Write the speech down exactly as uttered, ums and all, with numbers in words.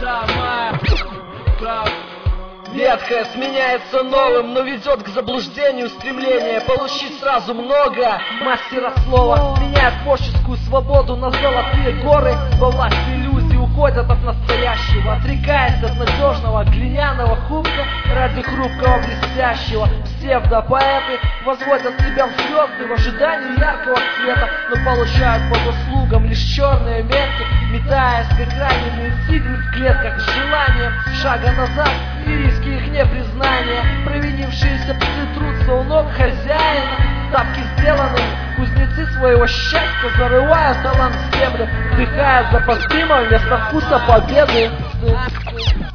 самая правда. Ветхое сменяется новым, но ведет к заблуждению стремление получить сразу много. Мастера слова меняет творческую свободу на золотые горы. Во власть иллюзий уходят от настоящего, отрекаясь от надежного глиняного кубка ради хрупкого блестящего. Псевдопоэты возводят себя в звезды в ожидании яркого света, но получают по заслугам лишь черные метки, метаясь как раненые тигры в клетках с желанием шага назад и риски их непризнания. Провинившиеся псы трутся у ног хозяина, ставки сделаны, кузнецы своего счастья зарывают талант в землю, вдыхая запас дыма вместо вкуса победы.